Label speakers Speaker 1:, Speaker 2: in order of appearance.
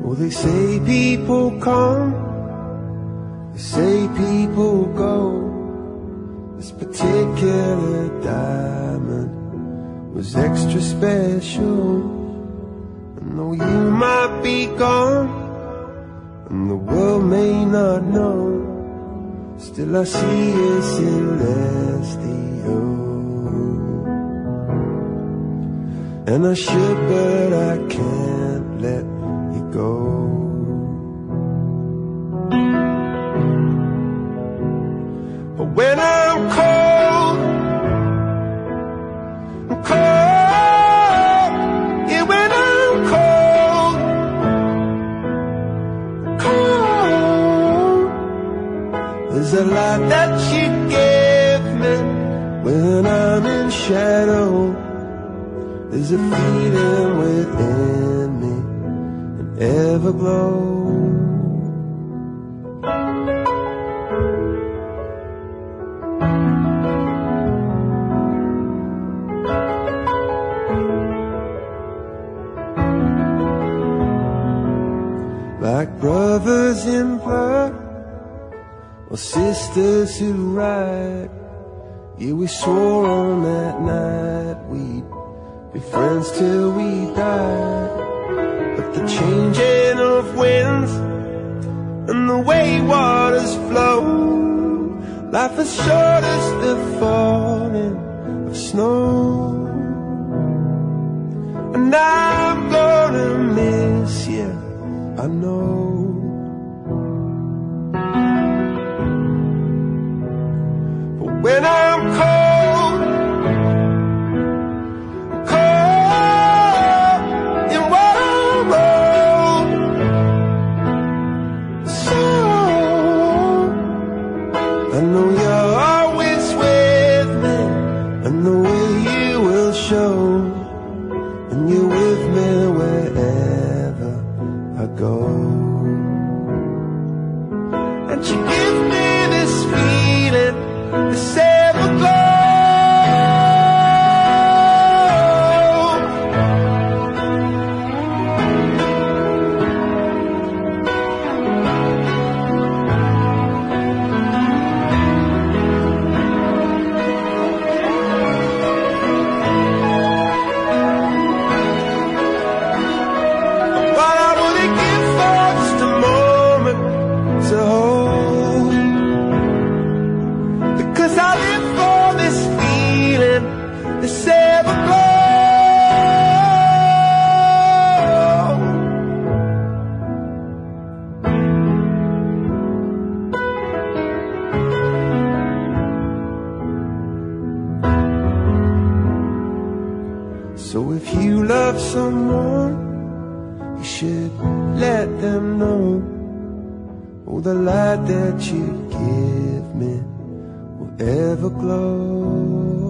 Speaker 1: Oh, they say people come, they say people go. This particular diamond was extra special. And though you might be gone and the world may not know, still I see you celestial. And I should, but I can't let you go. But when I'm cold, I'm cold. Yeah, when I'm cold, cold. There's a light that you give me when I'm in shadow. There's a feeling within me, an everglow. Like brothers in blood, or sisters who ride. Yeah, we swore on that night we'd be friends till we die. But the changing of winds and the way waters flow, life is short as the falling of snow. And I'm gonna miss you, I know. But when I'm cold, cold in what I wrote, so I know you're always with me, and the way you will show, and you're with me wherever I go. And you give me this feeling, this everglow. What I wouldn't give for just a moment to hold, because I live for this feeling, this everglow. So if you love someone, you should let them know. Oh, the light that you give me will ever glow.